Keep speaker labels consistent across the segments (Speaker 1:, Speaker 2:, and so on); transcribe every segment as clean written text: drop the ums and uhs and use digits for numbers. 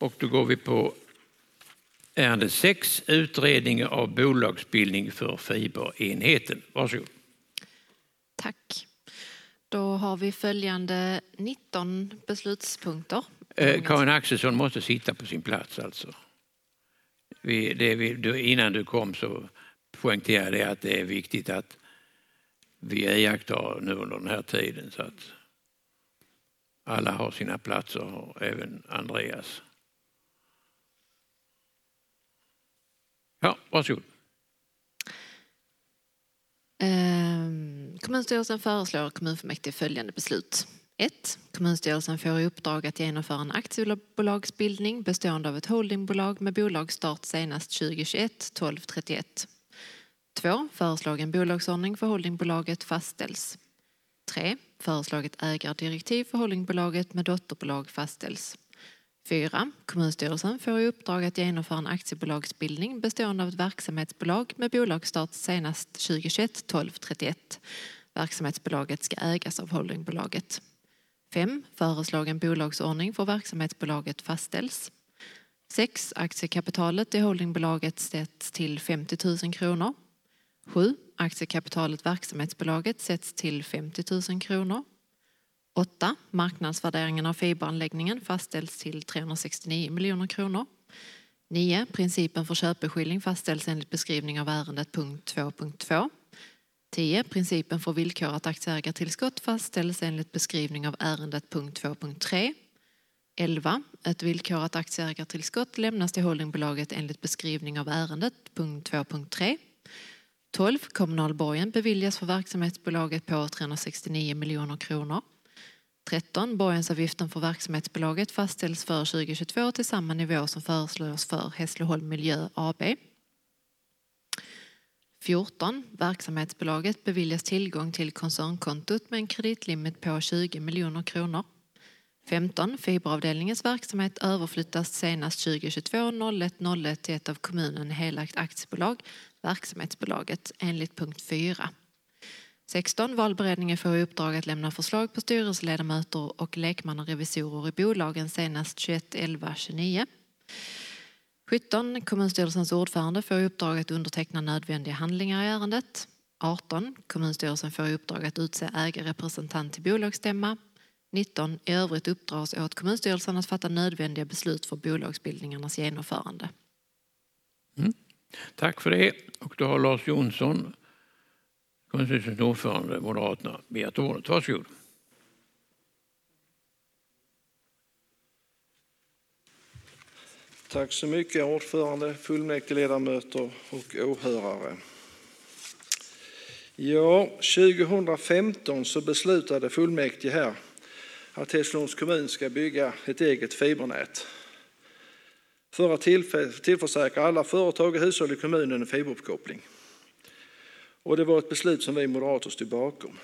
Speaker 1: Och då går vi på ärende 6, utredning av bolagsbildning för fiberenheten. Varsågod.
Speaker 2: Tack. Då har vi följande 19 beslutspunkter.
Speaker 1: Karin Axelsson måste sitta på sin plats alltså. Innan du kom så poängterade jag att det är viktigt att vi iakttar nu under den här tiden så att alla har sina platser, även Andreas. Ja, varsågod.
Speaker 2: Kommunstyrelsen föreslår kommunfullmäktige följande beslut. 1. Kommunstyrelsen får i uppdrag att genomföra en aktiebolagsbildning bestående av ett holdingbolag med bolagsstart senast 2021-12-31. 2. Föreslagen bolagsordning för holdingbolaget fastställs. 3. Föreslaget ägardirektiv för holdingbolaget med dotterbolag fastställs. 4. Kommunstyrelsen får i uppdrag att genomföra en aktiebolagsbildning bestående av ett verksamhetsbolag med bolagsstart senast 2021-12-31. Verksamhetsbolaget ska ägas av holdingbolaget. 5. Föreslagen bolagsordning för verksamhetsbolaget fastställs. 6. Aktiekapitalet i holdingbolaget sätts till 50 000 kronor. 7. Aktiekapitalet verksamhetsbolaget sätts till 50 000 kronor. 8. Marknadsvärderingen av fiberanläggningen fastställs till 369 miljoner kronor. 9. Principen för köpeskilling fastställs enligt beskrivning av ärendet punkt 2.2. 10. Principen för villkorat aktieägartillskott fastställs enligt beskrivning av ärendet punkt 2.3. 11. Ett villkorat aktieägartillskott lämnas till holdingbolaget enligt beskrivning av ärendet punkt 2.3. 12. Kommunalborgen beviljas för verksamhetsbolaget på 369 miljoner kronor. 13. Borgensavgiften för verksamhetsbolaget fastställs för 2022 till samma nivå som föreslås för Hässleholm Miljö AB. 14. Verksamhetsbolaget beviljas tillgång till koncernkontot med en kreditlimit på 20 miljoner kronor. 15. Fiberavdelningens verksamhet överflyttas senast 2022-01-01 till ett av kommunen helagt aktiebolag, verksamhetsbolaget, enligt punkt 4. 16. Valberedningen får i uppdrag att lämna förslag på styrelseledamöter och lekmannarevisorer i bolagen senast 21/11/29. 17. Kommunstyrelsens ordförande får i uppdrag att underteckna nödvändiga handlingar i ärendet. 18. Kommunstyrelsen får i uppdrag att utse ägarrepresentant till bolagsstämma. 19. I övrigt uppdras åt kommunstyrelsen att fatta nödvändiga beslut för bolagsbildningarnas genomförande.
Speaker 1: Tack för det. Och då har Lars Jonsson, kommunstyrelsens ordförande, Moderaterna, begärt ordet. Varsågod.
Speaker 3: Tack så mycket, ordförande, fullmäktigeledamöter och åhörare. Ja, 2015 så beslutade fullmäktige här att Hässleholms kommun ska bygga ett eget fibernät för att tillförsäkra alla företag och hushåll i kommunen en fiberuppkoppling. Och det var ett beslut som vi moderater stod bakom.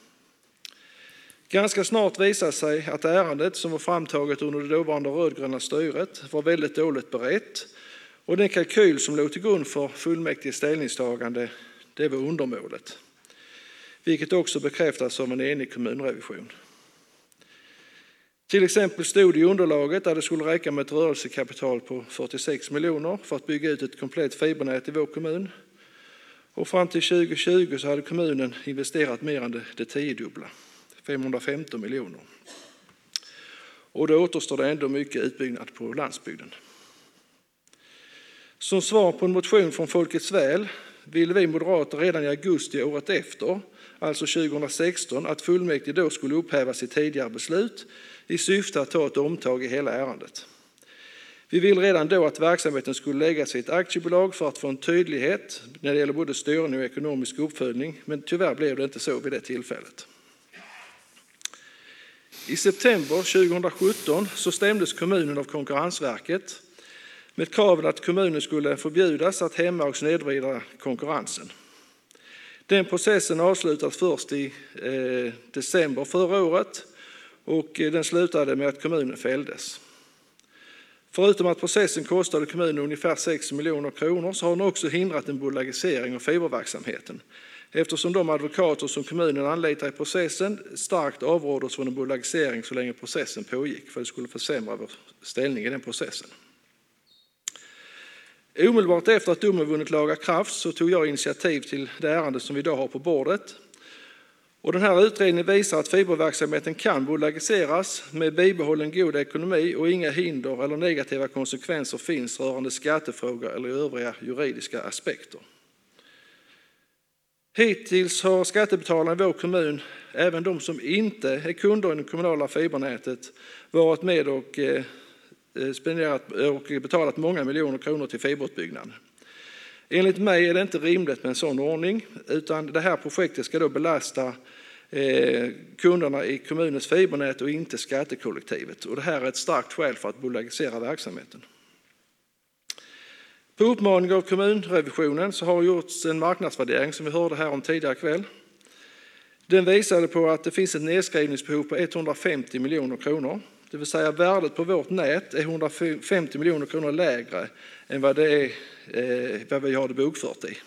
Speaker 3: Ganska snart visade sig att ärendet som var framtaget under det dåvarande rödgröna styret var väldigt dåligt berett och den kalkyl som låg till grund för fullmäktiges ställningstagande, det var undermålet. Vilket också bekräftas av en enig kommunrevision. Till exempel stod det i underlaget att det skulle räcka med ett rörelsekapital på 46 miljoner för att bygga ut ett komplett fibernät i vår kommun. Och fram till 2020 så hade kommunen investerat mer än det 10-dubbla, 515 miljoner. Och då återstår det ändå mycket utbyggnad på landsbygden. Som svar på en motion från Folkets väl ville vi moderater redan i augusti året efter, alltså 2016, att fullmäktige då skulle upphäva sitt tidigare beslut i syfte att ta ett omtag i hela ärendet. Vi vill redan då att verksamheten skulle läggas i ett aktiebolag för att få en tydlighet när det gäller både styrning och ekonomisk uppföljning, men tyvärr blev det inte så vid det tillfället. I september 2017 så stämdes kommunen av Konkurrensverket med kraven att kommunen skulle förbjudas att hämma och snedvrida konkurrensen. Den processen avslutades först i december förra året och den slutade med att kommunen fälldes. Förutom att processen kostade kommunen ungefär 6 miljoner kronor så har den också hindrat en bolagisering av fiberverksamheten. Eftersom de advokater som kommunen anlitar i processen starkt avråddes från en bolagisering så länge processen pågick, för det skulle försämra vår ställning i den processen. Omedelbart efter att domen vunnit laga kraft så tog jag initiativ till det ärende som vi idag har på bordet. Och den här utredningen visar att fiberverksamheten kan bolagiseras med bibehållen god ekonomi och inga hinder eller negativa konsekvenser finns rörande skattefrågor eller övriga juridiska aspekter. Hittills har skattebetalarna i vår kommun, även de som inte är kunder i det kommunala fibernätet, varit med och betalat många miljoner kronor till fiberutbyggnaden. Enligt mig är det inte rimligt med en sån ordning, utan det här projektet ska då belasta kunderna i kommunens fibernät och inte skattekollektivet. Och det här är ett starkt skäl för att bolagisera verksamheten. På uppmaning av kommunrevisionen så har gjorts en marknadsvärdering som vi hörde här om tidigare kväll. Den visade på att det finns ett nedskrivningsbehov på 150 miljoner kronor. Det vill säga värdet på vårt nät är 150 miljoner kronor lägre än vad vi har det bokfört i.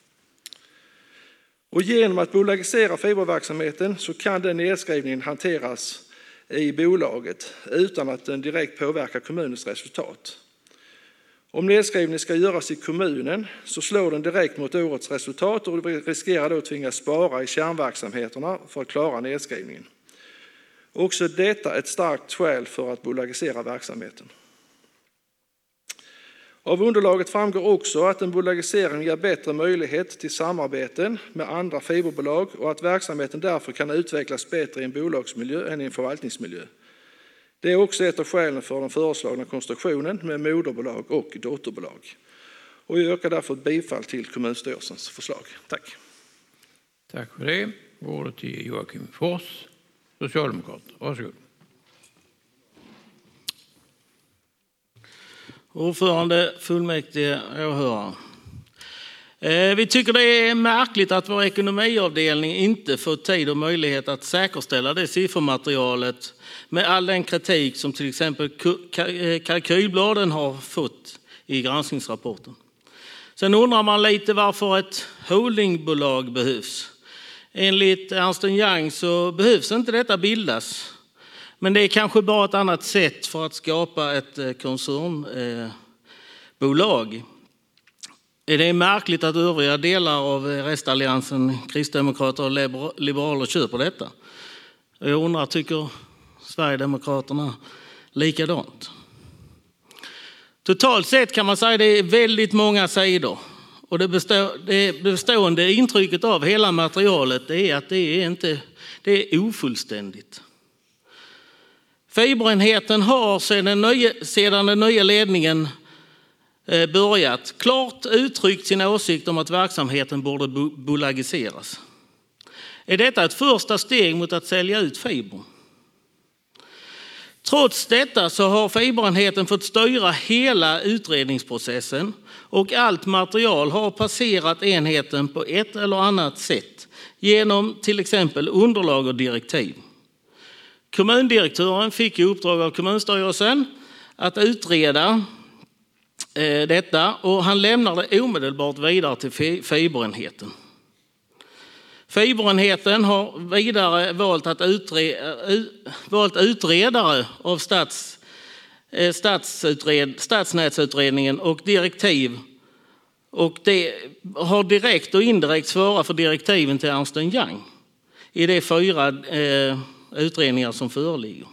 Speaker 3: Och genom att bolagisera fiberverksamheten så kan den nedskrivningen hanteras i bolaget utan att den direkt påverkar kommunens resultat. Om nedskrivning ska göras i kommunen så slår den direkt mot årets resultat och riskerar då att tvingas spara i kärnverksamheterna för att klara nedskrivningen. Också detta är ett starkt skäl för att bolagisera verksamheten. Av underlaget framgår också att en bolagisering ger bättre möjlighet till samarbeten med andra fiberbolag och att verksamheten därför kan utvecklas bättre i en bolagsmiljö än i en förvaltningsmiljö. Det är också ett av skälen för den föreslagna konstruktionen med moderbolag och dotterbolag. Och jag yrkar därför bifall till kommunstyrelsens förslag. Tack.
Speaker 1: Tack för det. Ordet till Joakim Fors, socialdemokrat. Varsågod.
Speaker 4: Ordförande, fullmäktige, åhörare. Vi tycker det är märkligt att vår ekonomiavdelning inte får tid och möjlighet att säkerställa det siffermaterialet med all den kritik som till exempel kalkylbladen har fått i granskningsrapporten. Sen undrar man lite varför ett holdingbolag behövs. Enligt Ernst & Young så behövs inte detta bildas. Men det är kanske bara ett annat sätt för att skapa ett koncernbolag. Det är märkligt att övriga delar av restalliansen, kristdemokrater och liberaler köper detta. Jag undrar, tycker Sverigedemokraterna likadant? Totalt sett kan man säga att det är väldigt många sidor. Och det bestående intrycket av hela materialet är att det är ofullständigt. Fiberenheten har sedan den nya ledningen börjat klart uttryckt sin åsikt om att verksamheten borde bolagiseras. Är detta ett första steg mot att sälja ut fiber? Trots detta så har fiberenheten fått styra hela utredningsprocessen och allt material har passerat enheten på ett eller annat sätt genom till exempel underlag och direktiv. Kommundirektören fick i uppdrag av kommunstyrelsen att utreda detta och han lämnar det omedelbart vidare till fiberenheten. Fiberenheten har vidare valt utredare av stadsnätsutredningen och direktiv, och det har direkt och indirekt svarat för direktiven till Ernst & Young i de 4 utredningar som föreligger.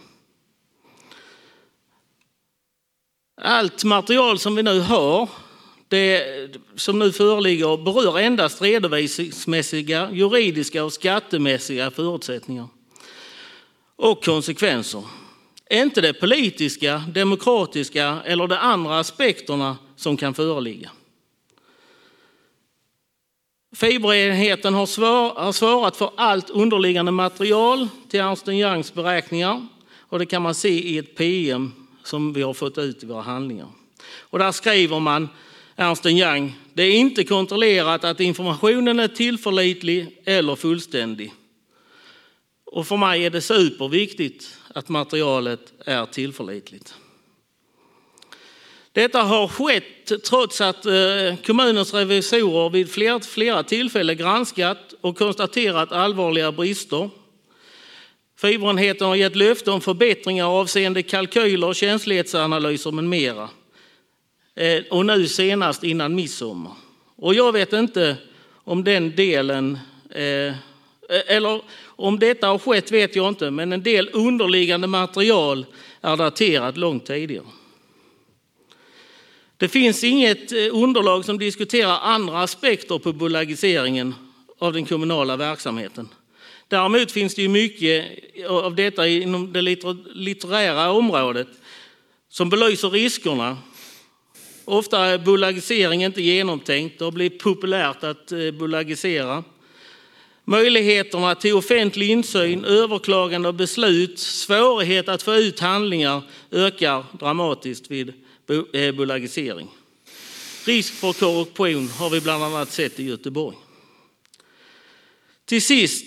Speaker 4: Allt material som vi nu har, som nu föreligger, berör endast redovisningsmässiga, juridiska och skattemässiga förutsättningar och konsekvenser. Inte de politiska, demokratiska eller de andra aspekterna som kan föreligga. Fiberenheten har svarat för allt underliggande material till Ernst & Youngs beräkningar, och det kan man se i ett PM som vi har fått ut i våra handlingar. Och där skriver man, Ernst & Young, det är inte kontrollerat att informationen är tillförlitlig eller fullständig. Och för mig är det superviktigt att materialet är tillförlitligt. Detta har skett trots att kommunens revisorer vid flera tillfällen granskat och konstaterat allvarliga brister. Fiberenheten har gett löfte om förbättringar avseende kalkyler, känslighetsanalyser med mera. Och nu senast innan midsommar. Och jag vet inte om den delen, eller om detta har skett vet jag inte, men en del underliggande material är daterat långt tidigare. Det finns inget underlag som diskuterar andra aspekter på bolagiseringen av den kommunala verksamheten. Däremot finns det ju mycket av detta inom det litterära området som belyser riskerna. Ofta är bolagisering inte genomtänkt. Det har blivit populärt att bolagisera. Möjligheterna till offentlig insyn, överklagande av beslut, svårighet att få ut handlingar ökar dramatiskt vid bolagisering. Risk för korruption har vi bland annat sett i Göteborg. Till sist,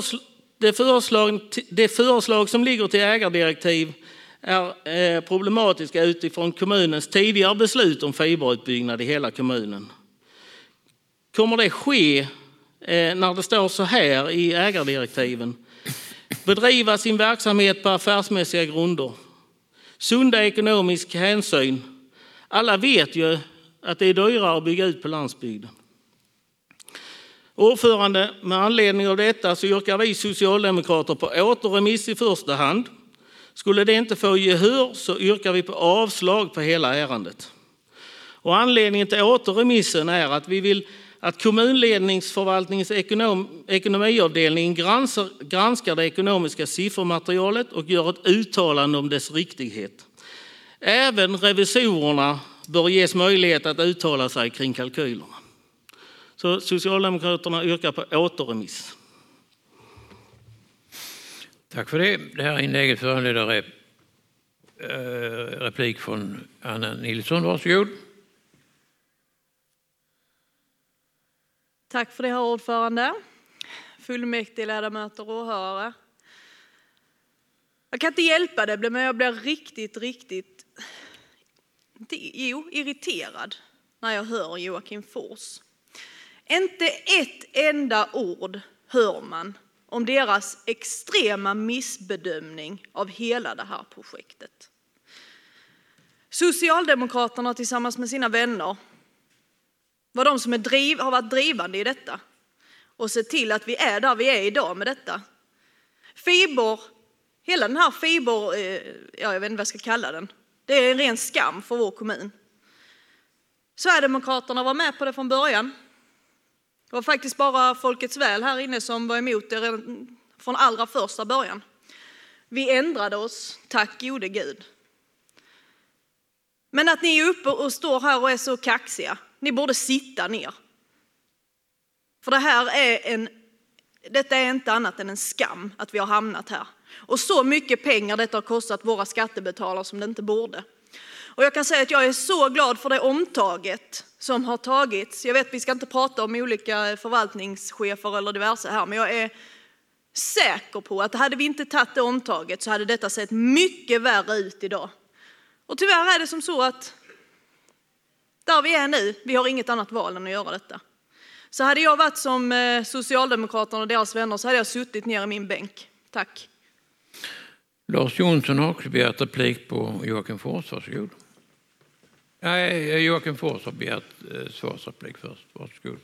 Speaker 4: det förslag som ligger till ägardirektiv är problematiska utifrån kommunens tidigare beslut om fiberutbyggnad i hela kommunen. Kommer det ske när det står så här i ägardirektiven? Bedriva sin verksamhet på affärsmässiga grunder. Sunda ekonomisk hänsyn. Alla vet ju att det är dyrare att bygga ut på landsbygden. Ordförande, med anledning av detta så yrkar vi socialdemokrater på återremiss i första hand. Skulle det inte få gehör så yrkar vi på avslag på hela ärendet. Och anledningen till återremissen är att vi vill att kommunledningsförvaltningens ekonomiavdelning granskar det ekonomiska siffermaterialet och gör ett uttalande om dess riktighet. Även revisorerna bör ges möjlighet att uttala sig kring kalkylerna. Så Socialdemokraterna yrkar på återremiss.
Speaker 1: Tack för det. Det här inlägget föranleder replik från Anna Nilsson. Varsågod.
Speaker 5: Tack för det, herr ordförande. Fullmäktige, ledamöter och åhörare. Jag kan inte hjälpa det, men jag blir riktigt irriterad när jag hör Joakim Fors. Inte ett enda ord hör man om deras extrema missbedömning av hela det här projektet. Socialdemokraterna tillsammans med sina vänner var de som har varit drivande i detta och sett till att vi är där vi är idag med detta. Hela den här jag vet inte vad jag ska kalla den. Det är en ren skam för vår kommun. Sverigedemokraterna var med på det från början. Det var faktiskt bara Folkets väl här inne som var emot det från allra första början. Vi ändrade oss, tack gode Gud. Men att ni är uppe och står här och är så kaxiga, ni borde sitta ner. För detta är inte annat än en skam att vi har hamnat här. Och så mycket pengar detta har kostat våra skattebetalare som det inte borde. Och jag kan säga att jag är så glad för det omtaget som har tagits. Jag vet vi ska inte prata om olika förvaltningschefer eller diverse här, men jag är säker på att hade vi inte tagit det omtaget så hade detta sett mycket värre ut idag. Och tyvärr är det som så att där vi är nu, vi har inget annat val än att göra detta. Så hade jag varit som Socialdemokraterna och deras vänner så hade jag suttit ner i min bänk. Tack.
Speaker 1: Lars Jonsson har också begärt replik på Joakim Fors. Varsågod. Nej, Joakim Fors har begärt svarsreplik först. Varsågod.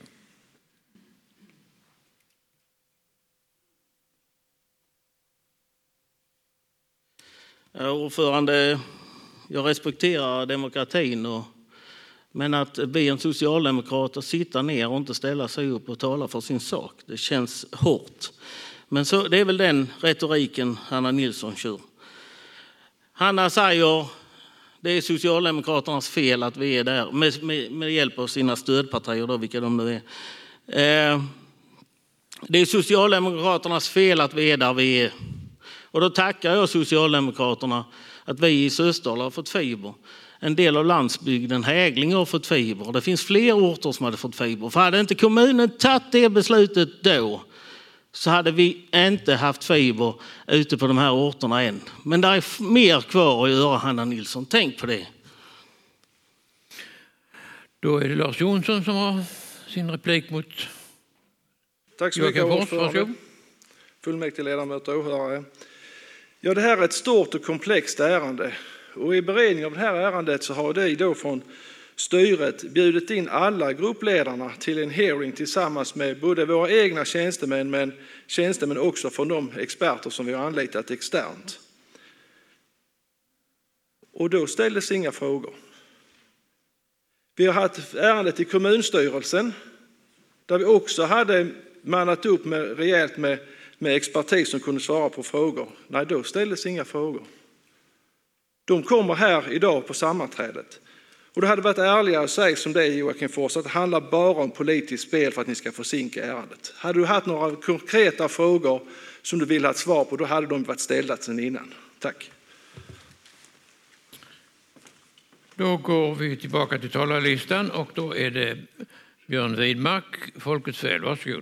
Speaker 4: Ordförande, jag respekterar demokratin, men att be en socialdemokrat att sitta ner och inte ställa sig upp och tala för sin sak, det känns hårt. Men så, det är väl den retoriken Anna Nilsson kör. Hanna säger det är Socialdemokraternas fel att vi är där med hjälp av sina stödpartier, då, vilka de nu är. Det är Socialdemokraternas fel att vi är där vi är. Och då tackar jag Socialdemokraterna att vi i Sösdala har fått fiber. En del av landsbygden, Hägling, har fått fiber. Det finns fler orter som hade fått fiber. För hade inte kommunen tagit det beslutet då så hade vi inte haft fiber ute på de här orterna än. Men det är mer kvar att göra, Hanna Nilsson. Tänk på det.
Speaker 1: Då är det Lars Jonsson som har sin replik mot
Speaker 3: Tack så mycket, ordförande, fullmäktigeledamöter och åhörare. Ja, det här är ett stort och komplext ärende. Och i beredning av det här ärendet så har vi då från styret bjudit in alla gruppledarna till en hearing tillsammans med både våra egna tjänstemän men tjänstemän också från de experter som vi har anlitat externt. Och då ställdes inga frågor. Vi har haft ärendet i kommunstyrelsen där vi också hade mannat upp rejält med expertis som kunde svara på frågor. Nej, då ställdes inga frågor. De kommer här idag på sammanträdet. Och det hade varit ärligare att säga som det är, Joakim Fors, att det handlar bara om politiskt spel för att ni ska försinka ärendet. Hade du haft några konkreta frågor som du vill ha ett svar på, då hade de varit ställda sedan innan. Tack.
Speaker 1: Då går vi tillbaka till talarlistan och då är det Björn Widmark, Folkets väl. Varsågod.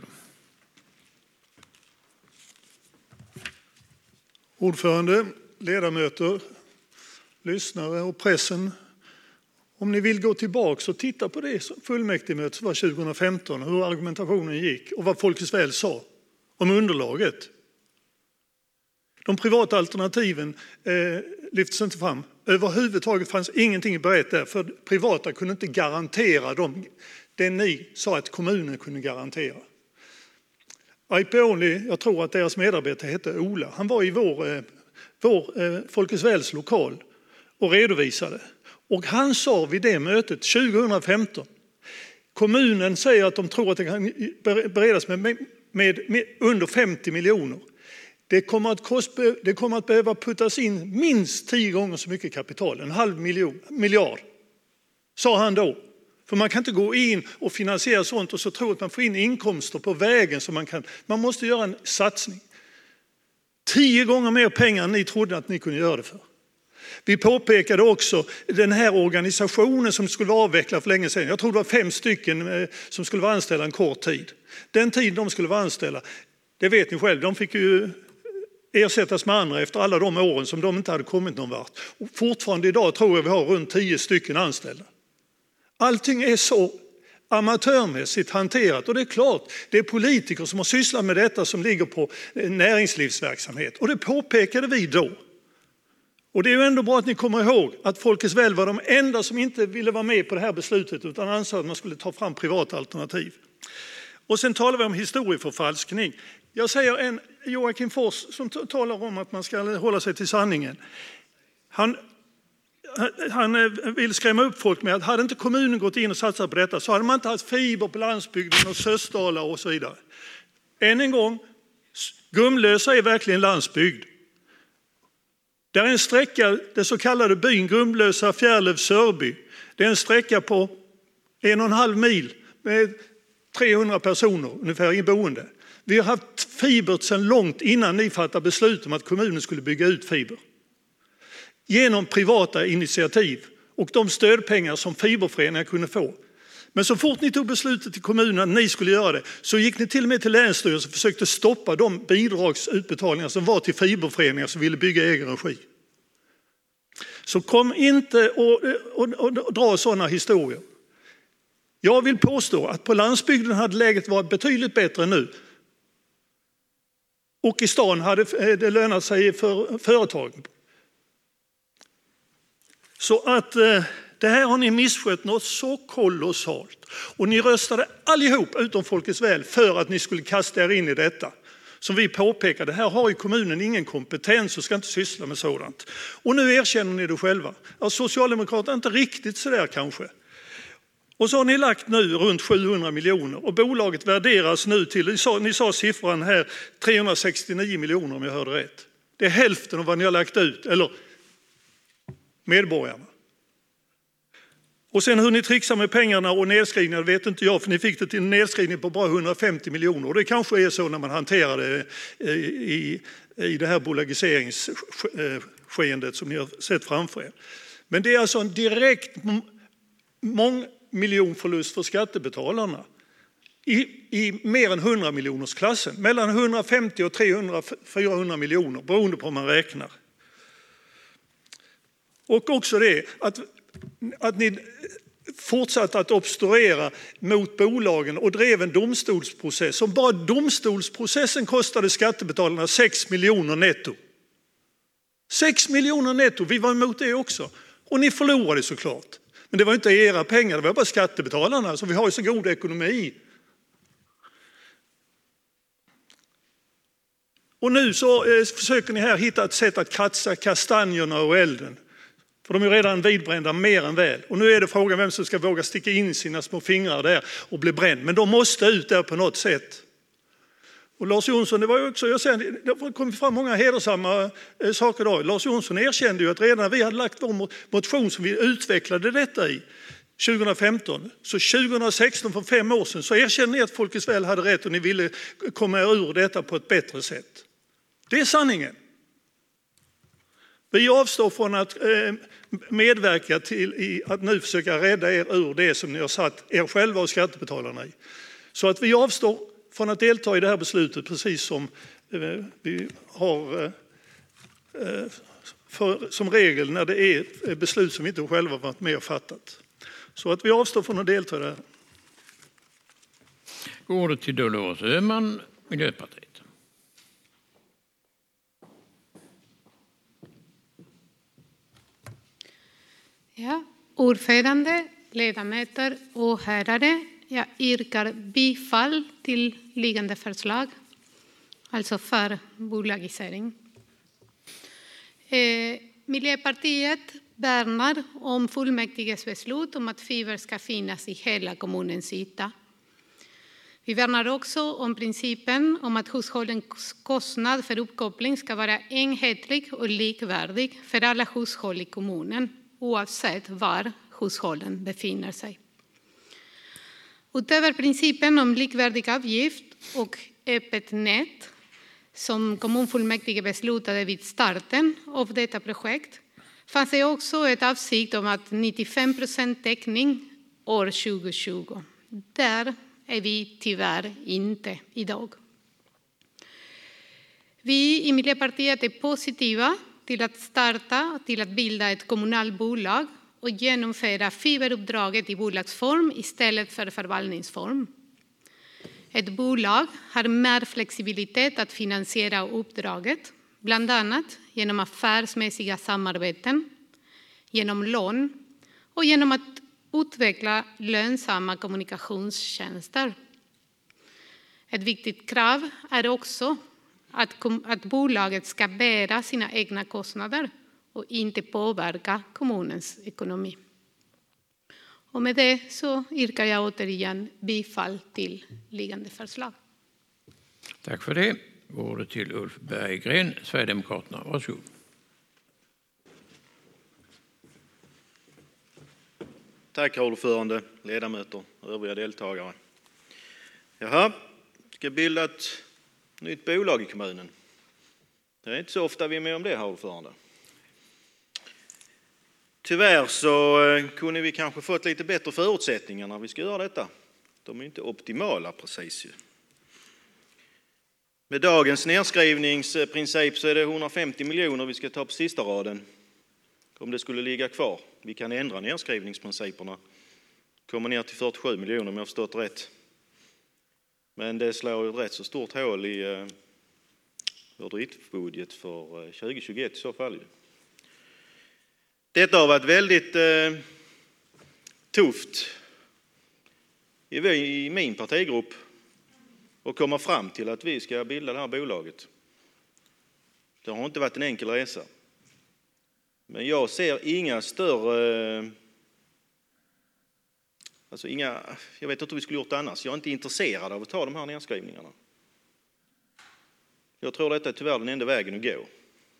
Speaker 6: Ordförande, ledamöter, lyssnare och pressen. Om ni vill gå tillbaka och titta på det fullmäktigemötet som var 2015, hur argumentationen gick och vad Folkets väl sa om underlaget. De privata alternativen lyftes inte fram. Överhuvudtaget fanns ingenting berett där, för privata kunde inte garantera det ni sa att kommunen kunde garantera. IP-Only, jag tror att deras medarbetare hette Ola, han var i vår Folkets väls lokal och redovisade. Och han sa vid det mötet 2015, kommunen säger att de tror att det kan beredas med under 50 miljoner. Det kommer att behöva puttas in minst 10 gånger så mycket kapital, 500 miljard, sa han då. För man kan inte gå in och finansiera sånt och så tro att man får in inkomster på vägen som man måste göra en satsning. 10 gånger mer pengar än ni trodde att ni kunde göra det för. Vi påpekade också den här organisationen som skulle vara avvecklad för länge sedan. Jag tror det var 5 stycken som skulle vara anställda en kort tid. Den tid de skulle vara anställda, det vet ni själv, de fick ju ersättas med andra efter alla de åren som de inte hade kommit någon vart. Och fortfarande idag tror jag vi har runt 10 stycken anställda. Allting är så amatörmässigt hanterat och det är klart, det är politiker som har sysslat med detta som ligger på näringslivsverksamhet. Och det påpekade vi då. Och det är ju ändå bra att ni kommer ihåg att Folkets väl var de enda som inte ville vara med på det här beslutet utan ansåg att man skulle ta fram privata alternativ. Och sen talar vi om historieförfalskning. Jag säger Joakim Fors som talar om att man ska hålla sig till sanningen. Han vill skrämma upp folk med att hade inte kommunen gått in och satsat på detta så hade man inte haft fiber på landsbygden och Sösdala och så vidare. Än en gång, Grumlösa är verkligen landsbygd. Det är en sträcka, det så kallade byn Grumlösa, Fjärlöv, Sörby. Det är en sträcka på 1,5 mil med 300 personer ungefär i boende. Vi har haft fiber sedan långt innan ni fattade beslut om att kommunen skulle bygga ut fiber. Genom privata initiativ och de stödpengar som fiberföreningar kunde få. Men så fort ni tog beslutet i kommunen att ni skulle göra det så gick ni till och med till länsstyrelsen och försökte stoppa de bidragsutbetalningar som var till fiberföreningar som ville bygga egen regi. Så kom inte och dra sådana historier. Jag vill påstå att på landsbygden hade läget varit betydligt bättre nu. Och i stan hade det lönat sig för företagen. Så att det här har ni misskött något så kolossalt. Och ni röstade allihop utom Folkets väl för att ni skulle kasta er in i detta. Som vi påpekade, här har ju kommunen ingen kompetens och ska inte syssla med sådant. Och nu erkänner ni det själva. Ja, Socialdemokraterna är inte riktigt sådär kanske. Och så har ni lagt nu runt 700 miljoner och bolaget värderas nu till, ni sa siffran här, 369 miljoner om jag hörde rätt. Det är hälften av vad ni har lagt ut, eller medborgarna. Och sen hur ni trixar med pengarna och nedskrivningar vet inte jag, för ni fick det till en nedskrivning på bara 150 miljoner. Och det kanske är så när man hanterar det i det här bolagiseringsskedet som ni har sett framför er. Men det är alltså en direkt mångmiljonförlust för skattebetalarna i mer än 100 miljoners klassen. Mellan 150 och 300-400 miljoner beroende på hur man räknar. Och också det att ni fortsatte att obstruera mot bolagen och drev en domstolsprocess som bara domstolsprocessen kostade skattebetalarna 6 miljoner netto. 6 miljoner netto, vi var emot det också. Och ni förlorade såklart. Men det var inte era pengar, det var bara skattebetalarna, så vi har ju så god ekonomi. Och nu så försöker ni här hitta ett sätt att kratsa kastanjerna och elden. För de är redan vidbrända mer än väl. Och nu är det frågan vem som ska våga sticka in sina små fingrar där och bli bränd. Men de måste ut där på något sätt. Och Lars Jonsson, det var ju också, det kom fram många hedersamma saker då. Lars Jonsson erkände ju att redan när vi hade lagt vår motion som vi utvecklade detta i 2015, så 2016 för 5 år sedan så erkände ni att Folkets Väl hade rätt och ni ville komma ur detta på ett bättre sätt. Det är sanningen. Vi avstår från att medverka till att nu försöka rädda er ur det som ni har satt er själva och skattebetalarna i. Så att vi avstår från att delta i det här beslutet, precis som vi har som regel när det är beslut som vi inte själva varit med och fattat. Så att vi avstår från att delta i det här.
Speaker 1: Ordet till Dolores Öhman, Miljöpartiet.
Speaker 7: Ja, ordförande, ledamöter och herrar, jag yrkar bifall till liggande förslag, alltså för bolagisering. Miljöpartiet värnar om fullmäktiges beslut om att fiber ska finnas i hela kommunens yta. Vi värnar också om principen om att hushållens kostnad för uppkoppling ska vara enhetlig och likvärdig för alla hushåll i kommunen, oavsett var hushållen befinner sig. Utöver principen om likvärdig avgift och öppet nät som kommunfullmäktige beslutade vid starten av detta projekt fanns det också ett avsikt om att 95% täckning år 2020. Där är vi tyvärr inte idag. Vi i Miljöpartiet är positiva till att bilda ett kommunalt bolag och genomföra fiberuppdraget i bolagsform istället för förvaltningsform. Ett bolag har mer flexibilitet att finansiera uppdraget, bland annat genom affärsmässiga samarbeten, genom lån och genom att utveckla lönsamma kommunikationstjänster. Ett viktigt krav är också att bolaget ska bära sina egna kostnader och inte påverka kommunens ekonomi. Och med det så yrkar jag återigen bifall till liggande förslag.
Speaker 1: Tack för det. Ordet till Ulf Berggren, Sverigedemokraterna. Varsågod.
Speaker 8: Tack herr ordförande, ledamöter och övriga deltagare. Jaha, ska bilda ett nytt bolag i kommunen. Det är inte så ofta vi är med om det, herr ordförande. Tyvärr så kunde vi kanske fått lite bättre förutsättningar när vi ska göra detta. De är inte optimala precis ju. Med dagens nedskrivningsprincip så är det 150 miljoner vi ska ta på sista raden. Om det skulle ligga kvar. Vi kan ändra nedskrivningsprinciperna. Kommer ner till 47 miljoner om jag har förstått rätt. Men det slår ju ett rätt så stort hål i vår driftbudget för 2021 i så fall. Detta har varit väldigt tufft i min partigrupp att komma fram till att vi ska bilda det här bolaget. Det har inte varit en enkel resa. Men jag ser inga större... jag vet inte hur vi skulle gjort annars. Jag är inte intresserad av att ta de här nedskrivningarna. Jag tror detta är tyvärr den enda vägen att gå.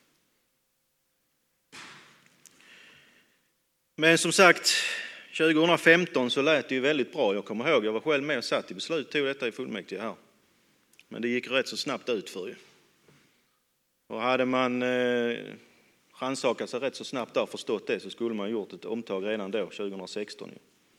Speaker 8: Men som sagt, 2015 så lät det ju väldigt bra. Jag kommer ihåg, jag var själv med och satt i beslut, tog detta i fullmäktige här. Men det gick rätt så snabbt ut för ju. Och hade man rannsakat sig rätt så snabbt där och förstått det så skulle man gjort ett omtag redan då, 2016.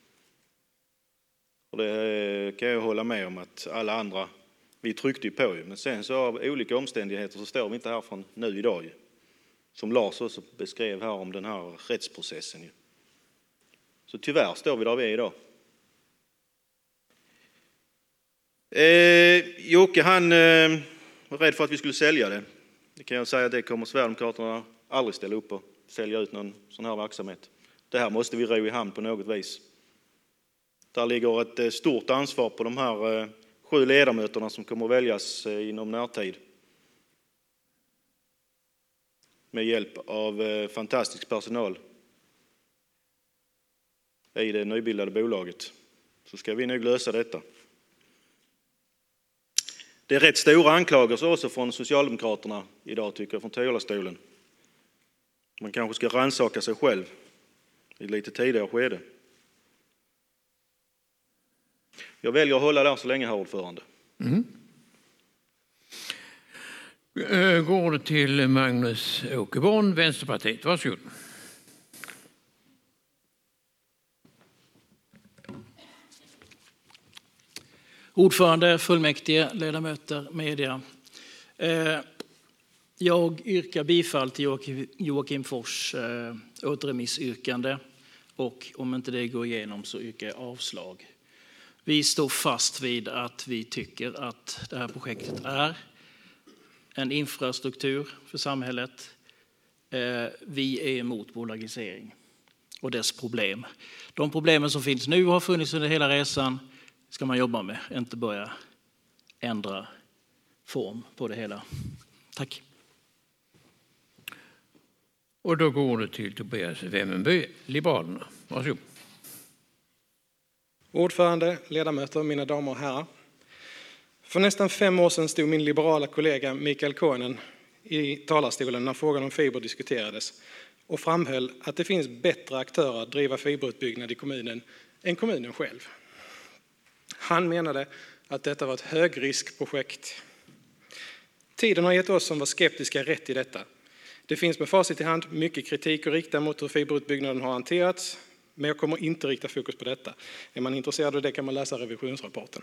Speaker 8: Och det kan jag hålla med om att alla andra, vi tryckte ju på ju. Men sen så av olika omständigheter så står vi inte här från nu idag ju. Som Lars också beskrev här om den här rättsprocessen ju. Så tyvärr står vi där vi är idag. Jocke han var rädd för att vi skulle sälja det. Det kan jag säga att det kommer Sverigedemokraterna aldrig ställa upp på. Sälja ut någon sån här verksamhet. Det här måste vi ro i hamn på något vis. Där ligger ett stort ansvar på de här 7 ledamöterna som kommer att väljas inom närtid. Med hjälp av fantastisk personal i det nybildade bolaget. Så ska vi nog lösa detta. Det är rätt stora anklagelser också från Socialdemokraterna idag tycker jag från talarstolen. Man kanske ska rannsaka sig själv i lite tidigare skede. Jag väljer att hålla där så länge, herr ordförande.
Speaker 1: Går det till Magnus Åkerborn, Vänsterpartiet. Varsågod.
Speaker 9: Ordförande, fullmäktige, ledamöter, media. Jag yrkar bifall till Joakim Fors återremissyrkande och om inte det går igenom så yrkar jag avslag. Vi står fast vid att vi tycker att det här projektet är en infrastruktur för samhället. Vi är emot bolagisering och dess problem. De problemen som finns nu och har funnits under hela resan ska man jobba med, inte börja ändra form på det hela. Tack.
Speaker 1: Och då går det till Tobias Wemmenby, Liberalerna. Varsågod.
Speaker 10: Ordförande, ledamöter, mina damer och herrar. För nästan 5 år sedan stod min liberala kollega Mikael Konen i talarstolen när frågan om fiber diskuterades och framhöll att det finns bättre aktörer att driva fiberutbyggnad i kommunen än kommunen själv. Han menade att detta var ett högriskprojekt. Tiden har gett oss som var skeptiska rätt i detta. Det finns med facit i hand mycket kritik att rikta mot hur fiberutbyggnaden har hanterats, men jag kommer inte rikta fokus på detta. Är man intresserad av det kan man läsa revisionsrapporten.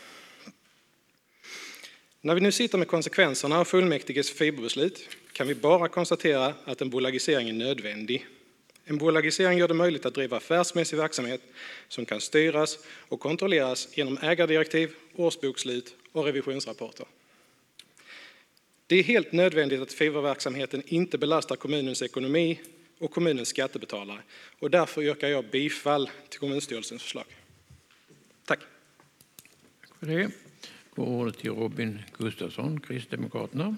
Speaker 10: När vi nu sitter med konsekvenserna av fullmäktiges fiberbeslut kan vi bara konstatera att en bolagisering är nödvändig. En bolagisering gör det möjligt att driva affärsmässig verksamhet som kan styras och kontrolleras genom ägardirektiv, årsbokslut och revisionsrapporter. Det är helt nödvändigt att fiberverksamheten inte belastar kommunens ekonomi och kommunens skattebetalare och därför yrkar jag bifall till kommunstyrelsens förslag. Tack.
Speaker 1: Tack för det. Går ordet till Robin Gustafsson, Kristdemokraterna.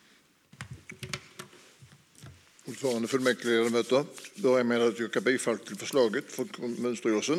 Speaker 11: Ordförande, fullmäktigeledamöter, börjar med att yrka bifall till förslaget från kommunstyrelsen.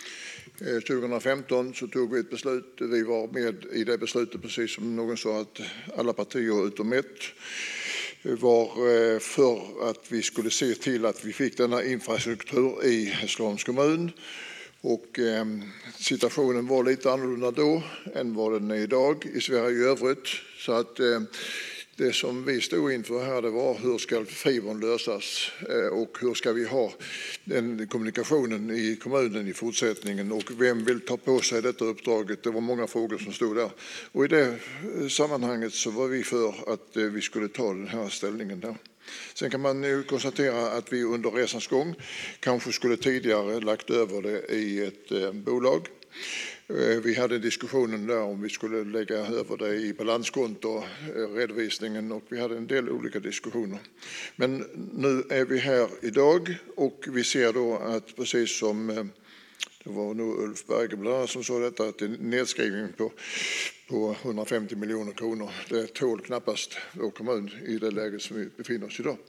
Speaker 11: 2015 så tog vi ett beslut, vi var med i det beslutet precis som någon sa att alla partier utom ett var för att vi skulle se till att vi fick denna infrastruktur i Hässleholms kommun. Och situationen var lite annorlunda då än vad den är idag i Sverige i övrigt. Så att det som vi stod inför här det var hur ska fibern lösas och hur ska vi ha den kommunikationen i kommunen i fortsättningen och vem vill ta på sig detta uppdraget. Det var många frågor som stod där. Och i det sammanhanget så var vi för att vi skulle ta den här ställningen där. Sen kan man nu konstatera att vi under resans gång kanske skulle tidigare lagt över det i ett bolag. Vi hade diskussionen där om vi skulle lägga över det i balanskonto, redovisningen och vi hade en del olika diskussioner. Men nu är vi här idag och vi ser då att precis som det var nog Ulf Berge som sa detta att det är en nedskrivning på 150 miljoner kronor. Det tål knappast vår kommun i det läget som vi befinner oss idag.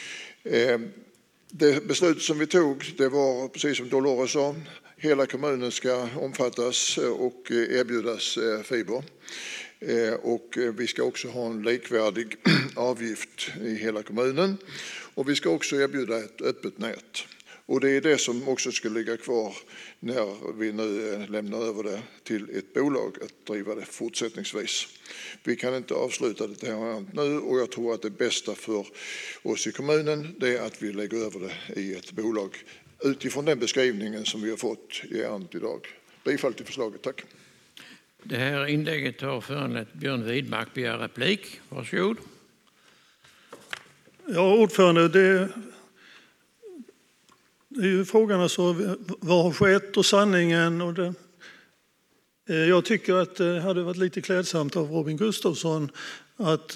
Speaker 11: Det beslut som vi tog, det var precis som Dolores sa, hela kommunen ska omfattas och erbjudas fiber. Och vi ska också ha en likvärdig avgift i hela kommunen. Och vi ska också erbjuda ett öppet nät. Och det är det som också ska ligga kvar när vi nu lämnar över det till ett bolag att driva det fortsättningsvis. Vi kan inte avsluta det här nu och jag tror att det bästa för oss i kommunen det är att vi lägger över det i ett bolag utifrån den beskrivningen som vi har fått i ärendet idag. Bifall till förslaget, tack.
Speaker 1: Det här inlägget har föranlett Björn Widmark begär replik. Varsågod.
Speaker 6: Ja, ordförande, Det är ju frågan alltså, vad har skett och sanningen. Och det. Jag tycker att det hade varit lite klädsamt av Robin Gustafsson att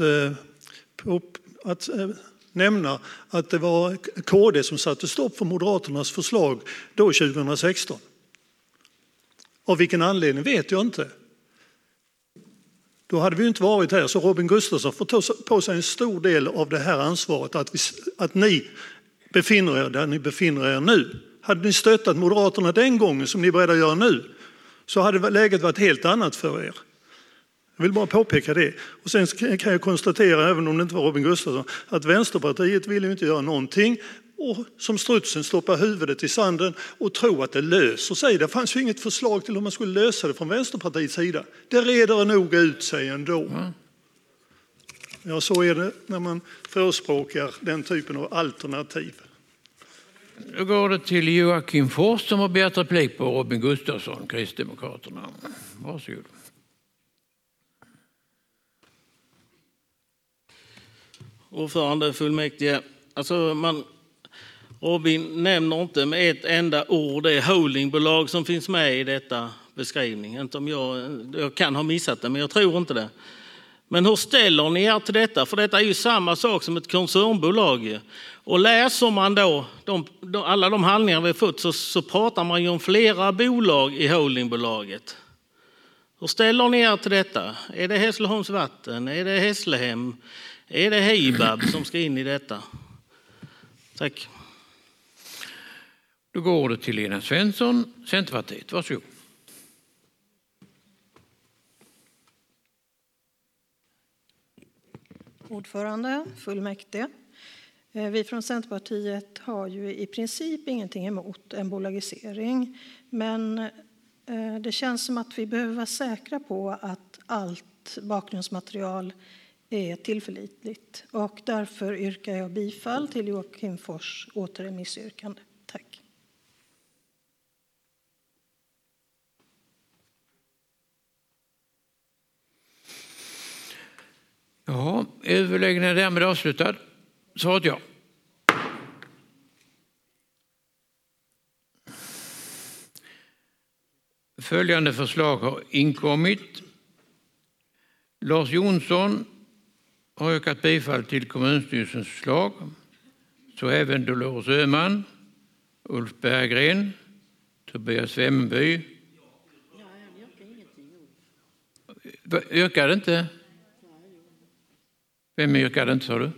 Speaker 6: nämna att det var KD som satte stopp för Moderaternas förslag då 2016. Av vilken anledning vet jag inte. Då hade vi inte varit här, så Robin Gustafsson får ta på sig en stor del av det här ansvaret att ni befinner er där ni befinner er nu. Hade ni stöttat Moderaterna den gången som ni är beredda att göra nu, så hade läget varit helt annat för er. Jag vill bara påpeka det. Och sen kan jag konstatera, även om det inte var Robin Gustafsson, att Vänsterpartiet vill ju inte göra någonting och som strutsen stoppa huvudet i sanden och tro att det löser sig. Det fanns ju inget förslag till hur man skulle lösa det från Vänsterpartiets sida. Det reder nog ut sig ändå. Ja, så är det när man förespråkar den typen av alternativ.
Speaker 1: Då går det till Joakim Fors som har begärt replik på Robin Gustafsson, Kristdemokraterna. Varsågod.
Speaker 4: Ordförande, fullmäktige. Alltså Robin nämner inte med ett enda ord det holdingbolag som finns med i detta beskrivning. Inte om jag kan ha missat det, men jag tror inte det. Men hur ställer ni er till detta? För detta är ju samma sak som ett koncernbolag. Och läser man då alla de handlingar vi har fått så pratar man ju om flera bolag i holdingbolaget. Hur ställer ni er till detta? Är det Hässleholms Vatten? Är det Hässlehem? Är det Hibab som ska in i detta? Tack.
Speaker 1: Då går det till Lena Svensson, Centerpartiet. Varsågod.
Speaker 12: Ordförande, fullmäktige. Vi från Centerpartiet har ju i princip ingenting emot en bolagisering. Men det känns som att vi behöver vara säkra på att allt bakgrundsmaterial är tillförlitligt. Och därför yrkar jag bifall till Joakim Fors återremissyrkande. Tack.
Speaker 1: Ja, överläggningen är därmed avslutad. Svaret ja. Följande förslag har inkommit. Lars Jonsson har yrkat bifall till kommunstyrelsens förslag. Så även Dolores Öhman, Ulf Berggren, Tobias Wemmenby. Yrkade inte? Vem yrkade inte, sa du?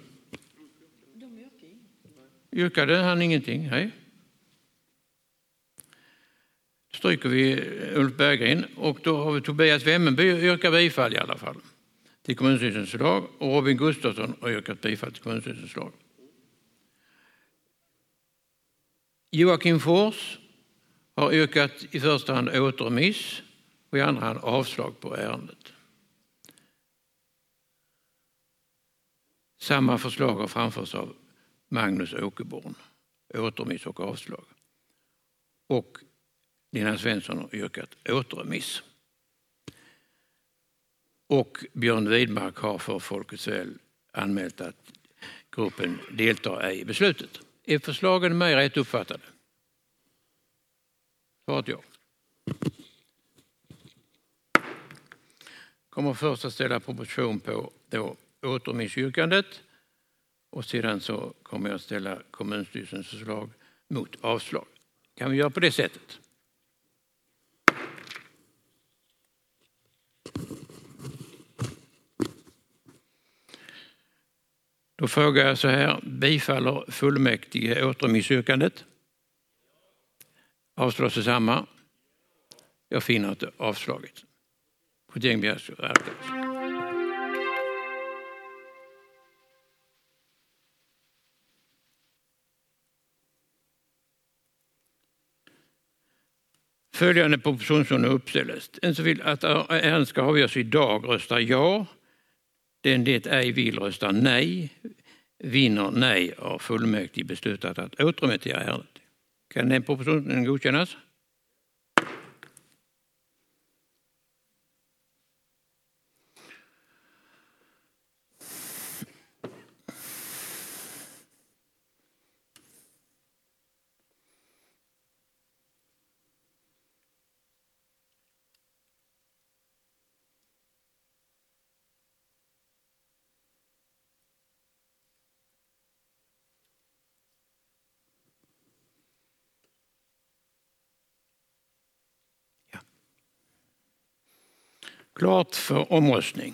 Speaker 1: Yrkade han ingenting? Nej. Stryker vi Ulf Berggren och då har vi Tobias Wemmenby yrkar bifall i alla fall till kommunstyrelsens förslag och Robin Gustafsson har yrkat bifall till kommunstyrelsens förslag. Joakim Fors har yrkat i första hand återremiss och i andra hand avslag på ärendet. Samma förslag har framförts av Magnus Åkerborn, återremiss och avslag. Och Lena Svensson har yrkat återremiss. Och Björn Widmark har för Folkets väl anmält att gruppen deltar i beslutet. Är förslagen med rätt uppfattade? Svaret ja. Kommer först att ställa proposition på då återremissyrkandet och sedan så kommer jag att ställa kommunstyrelsens förslag mot avslag. Kan vi göra på det sättet? Då frågar jag så här, bifaller fullmäktige återremissyrkandet? Avslås detsamma? Jag finner att det avslaget. Votering begärs. Följande proposition uppställs. Den som vill att ärendet ska avgöras idag röstar ja. Den det ej vill röstar nej. Vinner nej av fullmäktige beslutat att återremittera ärendet. Kan den propositionen godkännas? Klart för omröstning.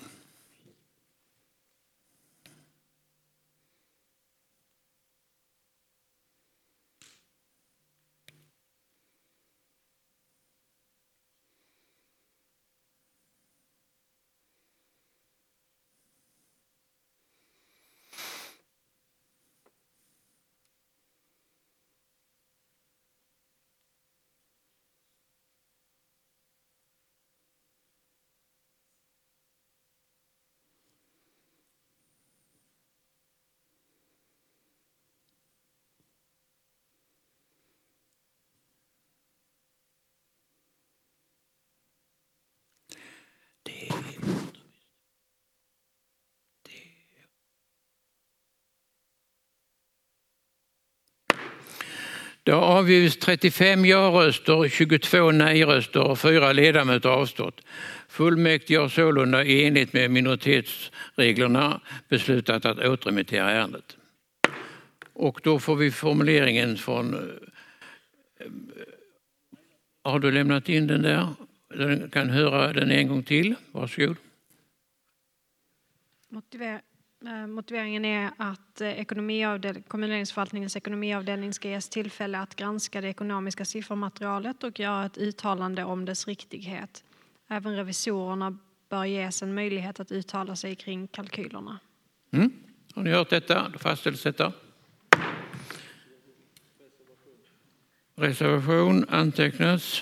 Speaker 1: Det har avgivits 35 ja-röster, 22 nej-röster och 4 ledamöter avstått. Fullmäktige har sålunda i enlighet med minoritetsreglerna beslutat att återremittera ärendet. Och då får vi formuleringen från... Har du lämnat in den där? Du kan höra den en gång till. Varsågod.
Speaker 13: Motiveringen är att kommunledningsförvaltningens ekonomiavdelning ska ges tillfälle att granska det ekonomiska siffermaterialet och göra ett uttalande om dess riktighet. Även revisorerna bör ges en möjlighet att uttala sig kring kalkylerna.
Speaker 1: Har ni hört detta? Då fastställs detta. Reservation antecknas.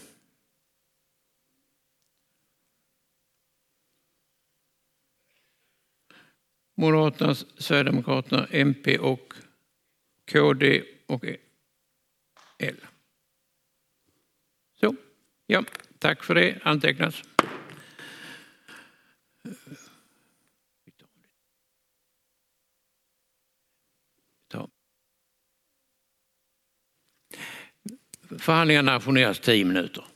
Speaker 1: Moderaterna, Sverigedemokraterna, MP och KD och L. Så, ja, tack för det. Antecknas. Förhandlingarna ajourneras 10 minuter.